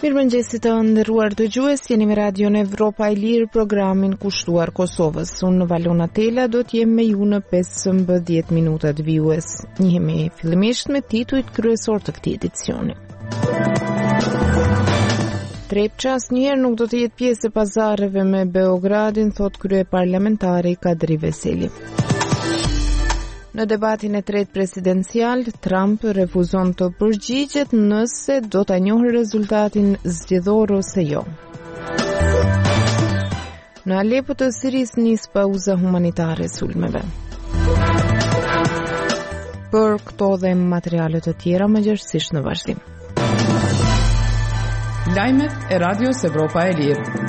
Mirëmëngjesit të nderuar dëgjues, jeni me Radion Evropa e Lirë, programin kushtuar Kosovës. Unë në Valona Tela do t'jem me ju në 15 minutat vijues. Njihemi fillimisht me titujt kryesor të këtij edicioni. Trepça asnjëherë nuk do të jetë pjesë e pazareve me Beogradin, thot kryeparlamentari Kadri Veseli. Në debatin e tretë presidencial, Trump refuzon të përgjigjet nëse do ta njohë rezultatin zgjedhor ose jo. Në Alepo të Sirisë nis pauza humanitare sulmeve. Për këto dhe materiale të tjera mëngjesisht në vazhdim. Lajmet e Radios Evropa e Lirë.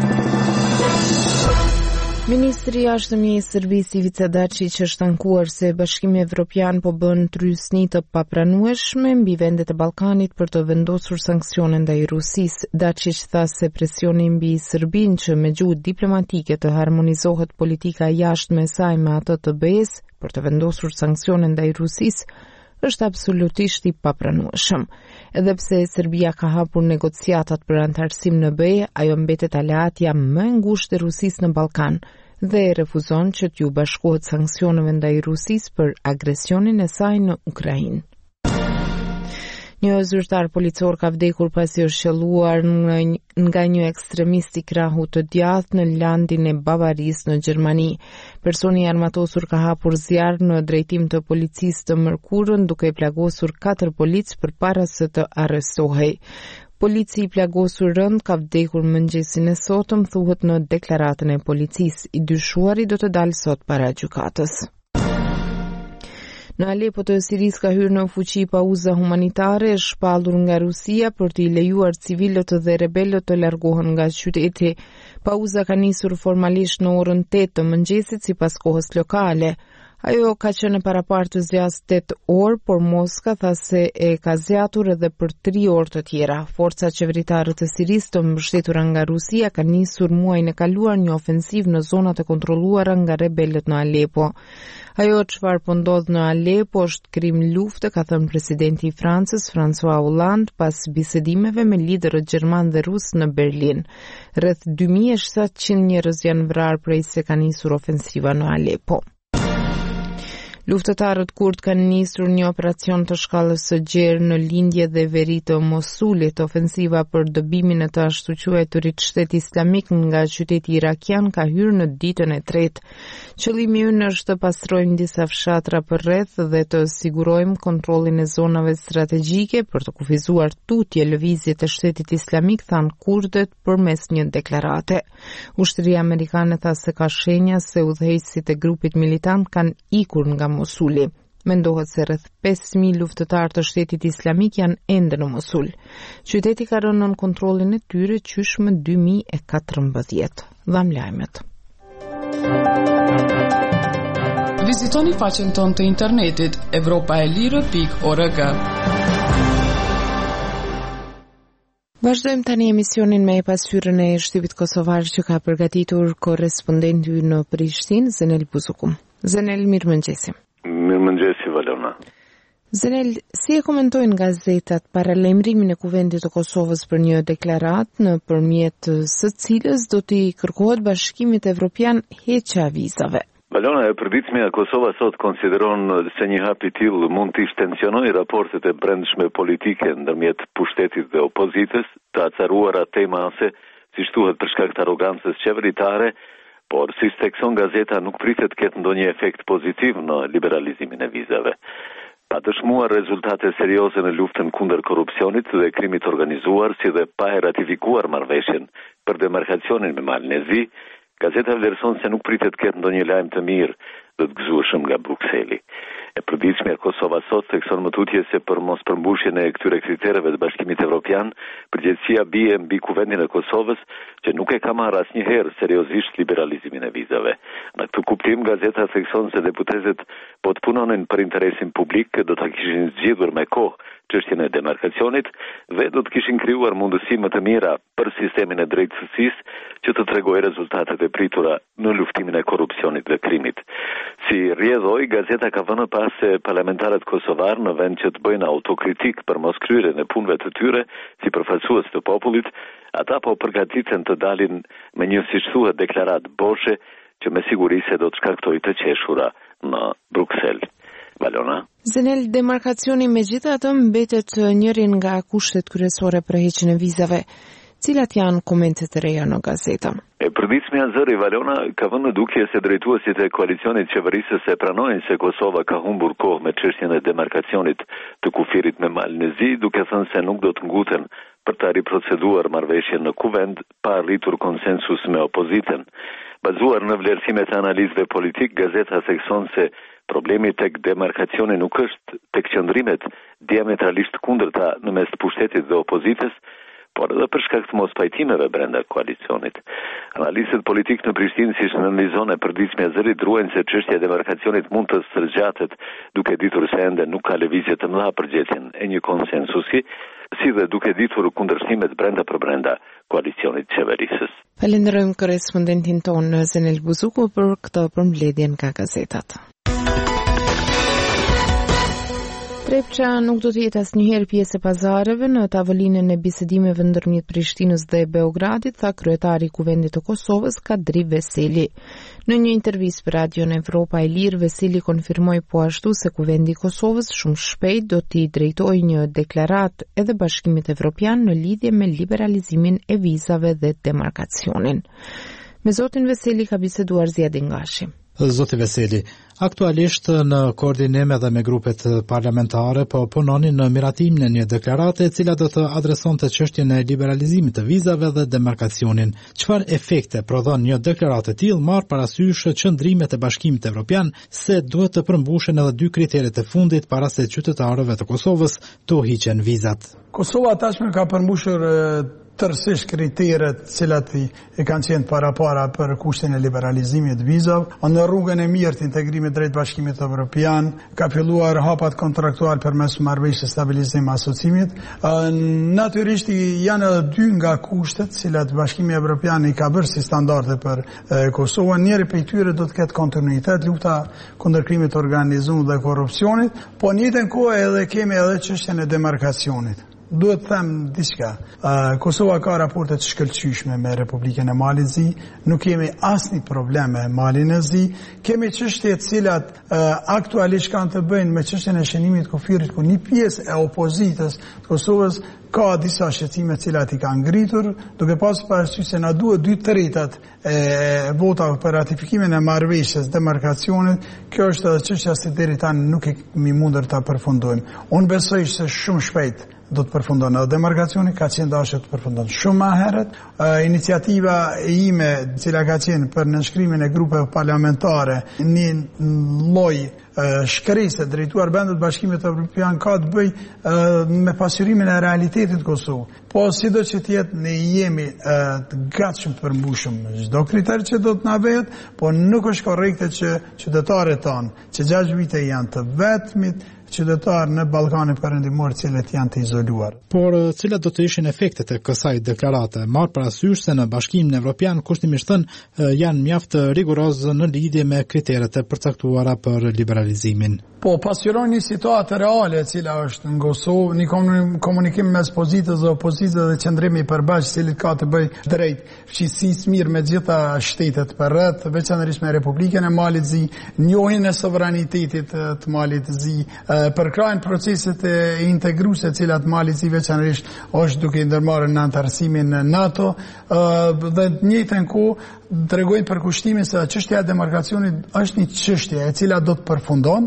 Ministri i Jashtëmi i Serbisë Ivica Dačić është ankuar se Bashkimi Evropian po bën trysni të papranueshme mbi vendet e Ballkanit për të vendosur sanksione ndaj Rusisë. Dačić tha se presioni mbi Serbinë që me gjuhë diplomatike të harmonizohet politika e jashtme e saj me atë të BE-s për të vendosur sanksione ndaj Rusisë është absolutisht i papranueshëm. Edhe pse Serbia ka hapur negociatat për antarësim në BE, ajo mbetet aleatja më e ngushtë e Rusisë në Ballkan dhe refuzon që t'ju bashkohet sanksioneve ndaj Rusisë për agresionin e saj në Ukrainë. Një zyrtar policor ka vdekur pasi është shëlluar nga një ekstremist i krahu të djathtë në landin e Bavarisë në Gjermani. Personi i armatosur ka hapur zjarr në drejtim të policisë të mërkurën duke plagosur 4 policë përpara se të arrestohej. Polici i plagosur rënd ka vdekur mëngjesin e sotëm, thuhet në deklaratën e policisë. I dyshuari do të dalë sot para gjykatës. Në Alepo të Sirisë ka hyrë në fuqi pauza humanitare e shpallur nga Rusia për t'i lejuar civilët dhe rebelët të largohen nga qyteti. Pauza ka nisur formalisht në orën 8 të mëngjesit sipas kohës lokale. Ajo ka qenë paraparë të zgjas 8 orë, por Moska tha se e ka zgjatur edhe për 3 orë të tjera. Forcat qeveritare të Sirisë të mbështetura nga Rusia kanë nisur muajin e kaluar një ofensivë në zonat e kontrolluara nga rebelët në Alepo. Ajo çfarë po ndodh në Alepo është krim lufte, ka thënë presidenti i Francës, François Hollande, pas bisedimeve me liderët gjerman dhe rus në Berlin. Rreth 2700 njerëz janë vrarë prej se ka nisur ofensiva në Alepo. Luftëtarët kurd kanë nisur një operacion të shkallës së gjerë në lindje dhe veri të Mosulit. Ofensiva për dëbimin e të ashtu quajturit shtet islamik nga qyteti irakian ka hyrë në ditën e tretë. Qëllimi ynë është të pastrojmë disa fshatra përreth dhe të sigurojmë kontrollin e zonave strategjike për të kufizuar tutje lëvizjet e shtetit islamik, thanë kurdët përmes një deklarate. Ushtria amerikane tha se ka shenja se udhëheqësit e grupit militant kanë ikur nga Mosuli. Mendohet se rreth 5000 luftëtarë të shtetit islamik janë ende në Mosul. Qyteti ka rënë nën kontrollin e tyre qysh më 2014. Dham lajmet. Vizitoni faqen tonë të internetit evropaelire.org. Vazhdojmë tani emisionin me pasqyrën e shtypit kosovar që ka përgatitur korrespondenti në Prishtinë, Zenel Buzukum. Zenel, mirëmëngjesi. Mirëmëngjesi, Valona. Zenel, si e komentojnë gazetat paralajmërimin e Kuvendit të Kosovës për një deklaratë nëpërmjet së cilës do t'i kërkohet Bashkimit Evropian heqja vizave? Valona, e përditshmja Kosova sot konsideron se një hap i tillë mund të shtensionojë raportet e brendshme politike ndërmjet pushtetit dhe opozitës, të acaruara temase, siç thuhet për shkak të arrogancës qeveritare, por si tekson gazeta nuk pritet të ketë ndonjë efekt pozitiv në liberalizimin e vizave. Pa dëshmuar rezultate serioze në luftën kundër korrupsionit dhe krimit organizuar, si dhe pa e ratifikuar marrëveshjen për demarkacionin me Malnezi, gazeta vlerëson se nuk pritet të ketë ndonjë lajm të mirë dhe të gëzueshëm nga Brukseli. E përditshme e Kosova sot thekson më tutje se për mos përmbushjen e këtyre kritereve të Bashkimit Evropian, përgjegjësia bie mbi Kuvendin e Kosovës, që nuk e ka marrë asnjëherë seriozisht liberalizimin e vizave. Në këtë kuptim, gazeta thekson se deputetët po të punonin për interesin publik, do ta kishin zgjidhur me kohë çështjen e demarkacionit dhe do të kishin krijuar mundësi më të mira për sistemin e drejtësisë që të tregojë rezultatet e pritura në luftimin e korrupsionit dhe krimit. Si rrjedhoi, gazeta ka vënë pas se parlamentarët kosovar në vend që të bëjnë autokritik për moskryerjen e punëve të tyre si përfaqësues të popullit, ata po përgatiten të dalin me një, siç thuhet, deklaratë boshe që me siguri se do të shkaktojë të qeshura në Bruksel. Valona. Zenel, demarkacioni megjithatë mbetet njëri nga kushtet kryesore për heqjen e vizave. Cilat janë komentet e reja në gazeta? Përditshmja zëri Valona ka vënë në dukje se drejtuesit e koalicionit qeverisës e pranojnë se Kosova ka humbur kohë me çështjen e demarkacionit të kufirit me malin e zi, duke thënë se nuk do të nguten për të riproceduar marrëveshjen në kuvend pa arritur konsensus me opozitën. Bazuar në vlerësimet e analizëve politik, gazeta thekson se problemi tek demarkacioni nuk është tek qëndrimet diametralisht kundërta në mes të pushtetit dhe opozitës, por edhe për shkak të mospajtimeve brenda koalicionit. Analistët politik në Prishtinë, siç analizon e përditshmja zëri, druajnë se çështja e demarkacionit mund të sërgjatet, duke ditur se ende nuk ka lëvizje të mëdha për gjetjen e një konsensusi, si dhe duke ditur kundërshtimet brenda për brenda koalicionit qeverisës. Falenderojmë korrespondentin tonë Zenel Buzuku për këtë përmbledhje nga gazetat. Trepça nuk do të jetë asnjëherë pjesë e pazareve në tavolinën e bisedimeve ndërmjet Prishtinës dhe Beogradit, tha kryetari i Kuvendit të Kosovës, Kadri Veseli. Në një intervistë për Radion Evropa e Lirë, Veseli konfirmoi po ashtu se Kuvendi i Kosovës shumë shpejt do t'i drejtojë një deklaratë edhe Bashkimit Evropian në lidhje me liberalizimin e vizave dhe demarkacionin. Me zotin Veseli ka biseduar Ziadi Ngashi. Zoti Veseli, aktualisht në koordinim edhe me grupet parlamentare po punonin në miratimin e një deklarate e cila do të adresonte çështjen e liberalizimit të vizave dhe demarkacionin. Çfarë efekte prodhon një deklaratë e tillë marr parasysh qëndrimet e Bashkimit Evropian se duhet të përmbushen edhe 2 kriteret e fundit para se qytetarëve të Kosovës të hiqen vizat? Kosova tashmë ka përmbushur tërësisht kriteret cilat i kanë qenë para për kushtin e liberalizimit vizave, në rrugën e mirë të integrimit drejt Bashkimit Evropian, ka filluar hapat kontraktual përmes marrëveshjes stabilizim asocimit. Natyrisht janë edhe 2 nga kushtet cilat Bashkimi Evropian i ka bërë si standarde për Kosovën. Njëri prej tyre do të ketë kontinuitet, lufta kundër krimit organizuar dhe korrupsionit, po në njëjtën kohë edhe kemi edhe çështjen e demarkacionit. Duhet të them diçka. Kosova ka raporte të shkëlqyeshme me Republikën e Malit Zi, nuk kemi asnjë problem me Malin e Zi, kemi çështje të cilat aktualisht kanë të bëjnë me çështjen e shënimit të kufirit, ku një pjesë e opozitës të Kosovës ka disa shqetësime të cilat i kanë ngritur, duke pasur parasysh se na duhet 2/3 e votave për ratifikimin e marrëveshjes demarkacionit. Kjo është edhe çështja se deri tani nuk kemi mundur ta përfundojmë. Unë besoj se shumë shpejt do të përfundon edhe demarkacioni, ka qenë dashur të përfundon shumë më herët. Iniciativa ime, cila ka qenë për nënshkrimin e grupeve parlamentare, një lloj shkresë drejtuar vendet Bashkimit Evropian, ka të bëjë me pasqyrimin e realitetit Kosovë. Po sido që të jetë, ne jemi të gatshëm të përmbushëm çdo kriter që do të na vjet, po nuk është korrekte që qytetarët tanë, që 6 vite janë të vetmit qytetarë në Ballkanin Perëndimor, cilët janë të izoluar. Por cilat do të ishin efektet e kësaj deklarate? Marr parasysh se në Bashkimin Evropian kushtimisht thënë janë mjaft rigorozë në lidhje me kriteret e përcaktuara për liberalizimin. Po, pasqyron një situatë reale e cila është në Kosovë, një komunikim mes pozitës dhe opozitës dhe qëndrimi i përbashkët, cili ka të bëjë drejt fqinjësisë mirë me gjitha shtetet përreth, veçanërisht me Republikën e Malit Zi, njohjen e sovranitetit të Malit Zi, përkrajnë proceset e integruese të cilat Mali Zi veçanërisht është duke ndërmarrë në antarësimin në NATO, dhe në njëjtën kohë tregojnë për kushtimin se çështja e demarkacionit është një çështje e cila do të përfundon.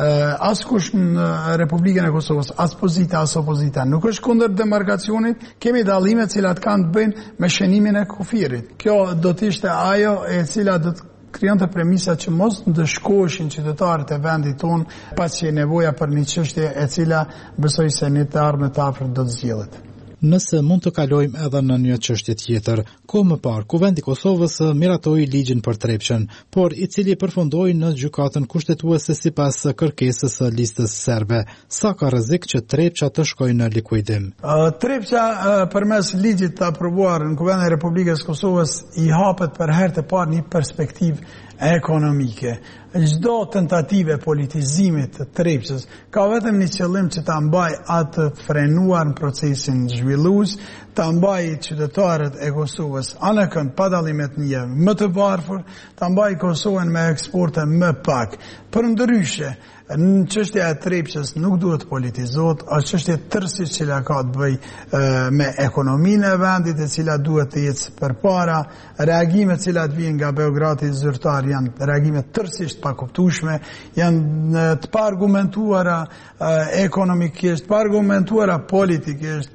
Askush në Republikën e Kosovës, as pozita as opozita nuk është kundër demarkacionit, kemi dallime të cilat kanë të bëjnë me shënimin e kufirit. Kjo do të ishte ajo e cila do të krijon të premisa që mos ndëshkoheshin qytetarët e vendit tonë, pasi nevoja për një çështje e cila besoj se në të ardhmen të afërt do të zgjidhet. Nëse mund të kalojmë edhe në një çështje tjetër, kohë më parë, Kuvendi i Kosovës miratoi ligjin për trepçën, por i cili përfundoi në gjykatën kushtetuese sipas kërkesës së listës serbe. Sa ka rrezik që trepça të shkojë në likuidim? Trepça përmes ligjit të aprovuar në Kuvendin e Republikës Kosovës i hapet për herë të parë një perspektivë ekonomike. Çdo tentative politizimit të trepçës ka vetëm një qëllim që ta mbaj atë frenuar në procesin zhvillues, ta mbaj qytetarët e Kosovës anë kënd pa dallime etnie më të varfër, ta mbaj Kosovën me eksporte më pak. Përndryshe, në çështja e trepçës nuk duhet politizohet, është çështje tërësisht që ka të bëjë me ekonominë e vendit, e cila duhet të jetë përpara. Reagimet që vijnë nga Beogradi zyrtar janë reagime tërësisht pa kuptueshme, janë të pa argumentuara ekonomikisht, pa argumentuara politikisht.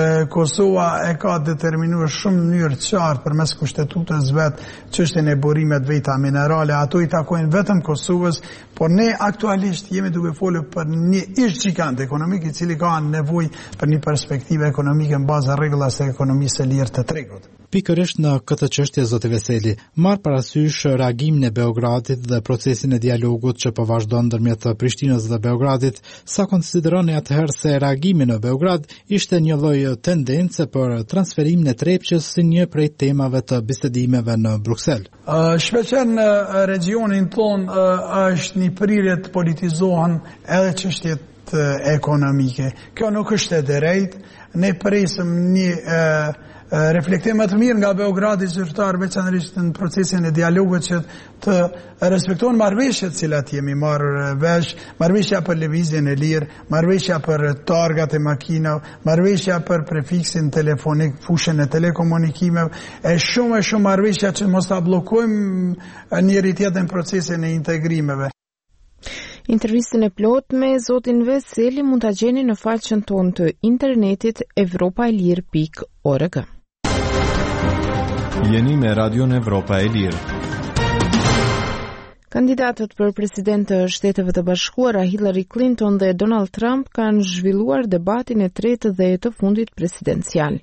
Kosova e ka determinuar shumë në mënyrë të qartë përmes kushtetutës vet çështjen e burimeve të veta minerale, ato i takojnë vetëm Kosovës, por ne aktualisht jemi duke folur për një ish gjigant ekonomik i cili ka nevojë për një perspektivë ekonomike në bazë rregullave të ekonomisë së lirë të tregut. Pikërisht në këtë çështje, zoti Veseli, marr parasysh reagimin e Beogradit dhe procesin e dialogut që po vazhdon ndërmjet Prishtinës dhe Beogradit, sa konsideroni atëherë se reagimi në Beograd ishte një lloj tendence për transferimin e trepçës si një prej temave të bisedimeve në Bruksel? Shpeqer në regionin tonë është një prirje të politizohen edhe çështjet ekonomike. Kjo nuk është e drejtë. Ne presim një reflektim më të mirë nga Beogradi zyrtar, veçanërisht në procesin e dialogut, që të respektojnë marrëveshjet cilat jemi marrë vesh, marrëveshja për lëvizjen e lirë, marrëveshja për targat e makinave, marrëveshja për prefiksin telefonik, fushën e telekomunikimeve, e shumë marrëveshja që mos ta bllokojmë njëri tjetrin procesin e integrimeve. Intervistën e plot me zotin Veseli mund ta gjeni në faqen tonë të internetit evropaelir.org. Jeni me Radion Evropa e Lirë. Kandidatët për president të Shteteve të Bashkuara Hillary Clinton dhe Donald Trump kanë zhvilluar debatin e tretë dhe të fundit presidencial.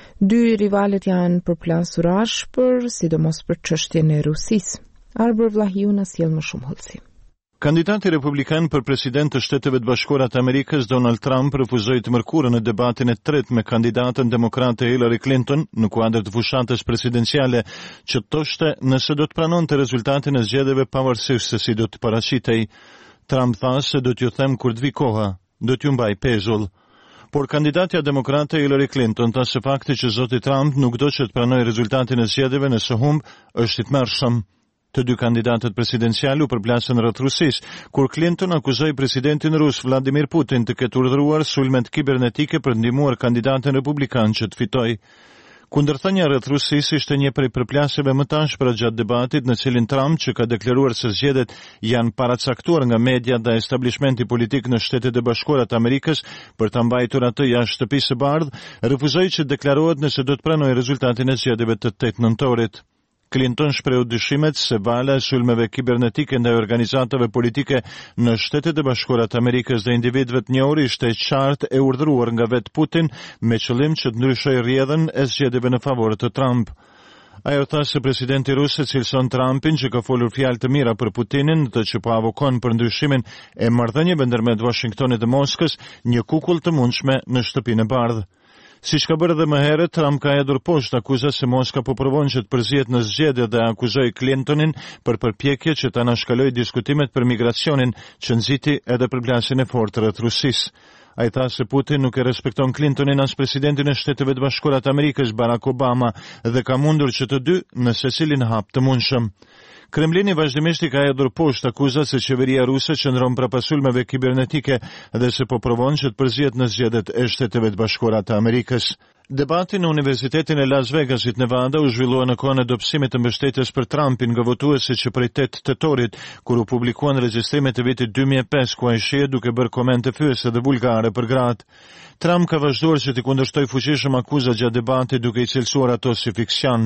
Dy rivalet janë përplasur ashpër, sidomos për çështjen e Rusisë. Arbër Vlahiu na sjell më shumë hollësi. Kandidati republikan për president të Shteteve të Bashkuara të Amerikës Donald Trump refuzoi të mërkurën në debatin e tretë me kandidatën demokrate Hillary Clinton në kuadër të fushatës presidenciale, që thoshte nëse do të pranonte rezultatin e zgjedhjeve pavarësisht se si do të paraqitej. Trump tha se do t'ju them kur të vi koha, do t'ju mbaj pezull. Por kandidatja demokrate Hillary Clinton tha se fakti që zoti Trump nuk do që të pranojë rezultatin e zgjedhjeve nëse humb është i tmerrshëm. Të dy kandidatët presidencial u përplasën rreth Rusisë, kur Clinton akuzoi presidentin rus Vladimir Putin të ketë urdhëruar sulmet kibernetike për ndihmuar kandidatin republikan që të fitojë. Kundërthënia rreth Rusisë ishte një prej përplasjeve më të ashpra gjatë debatit, në cilin Trump, që ka deklaruar se zgjedhjet janë paracaktuar nga media dhe establishmenti politik në Shtetet e Bashkuara të Amerikës për ta mbajtur atë jashtë shtëpisë së bardhë, refuzoi që deklarohet nëse do të pranojë rezultatin e zgjedhjeve të 8 nëntorit. Clinton shprehu dyshimet se vala e sulmeve kibernetike ndaj organizatave politike në Shtetet e Bashkuara të Amerikës dhe individëve të njohur ishte qartë e urdhëruar nga vetë Putin me qëllim që të ndryshojë rrjedhën e zgjedhjeve në favor të Trump. Ajo tha se presidenti rus e cilëson Trumpin që ka folur fjalë të mira për Putinin, të që po avokon për ndryshimin e marrëdhënieve ndërmjet Washingtonit dhe Moskës, një kukull të mundshme në shtëpinë e bardhë. Siç ka bërë edhe më herët, Trump ka hedhur poshtë akuza se Moska po provon që të përzihet në zgjedhje dhe akuzoi Clintonin për përpjekje që ta anashkalojë diskutimet për migracionin, që nxiti edhe përplasjen e fortë rreth Rusisë. Ai tha se Putin nuk e respekton Clintonin as presidentin e Shteteve të Bashkuara të Amerikës Barack Obama dhe ka mundur që të dy në secilin hap të mundshëm. Kremlini vazhdimisht i ka hedhur poshtë akuzat se qeveria ruse qëndron prapas sulmeve kibernetike dhe se po provon që të përzihet në zgjedhjet e Shteteve të Bashkuara të Amerikës. Debati në Universitetin e Las Vegasit, Nevada, u zhvillua në kohën e dobësimit të mbështetjes për Trumpin nga votuesit që prej 8 tetorit, kur u publikuan regjistrimet e vitit 2005, ku ai shihet duke bërë komente fyese dhe vulgare për gratë. Trump ka vazhduar që të kundërshtojë fuqishëm akuzat gjatë debatit, duke i cilësuar ato si fiksion.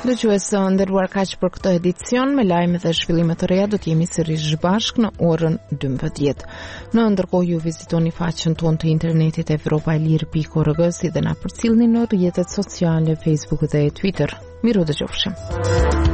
Dëgjues së nderuar, kaq për këtë edicion. Me lajme dhe zhvillime të reja do të jemi sërish bashkë në orën 12. Në ndërkohë ju vizitoni faqen tonë të internetit evropaelir.org, si dhe na përcjellni në rrjetet sociale Facebook dhe Twitter. Miru dëgjofshim.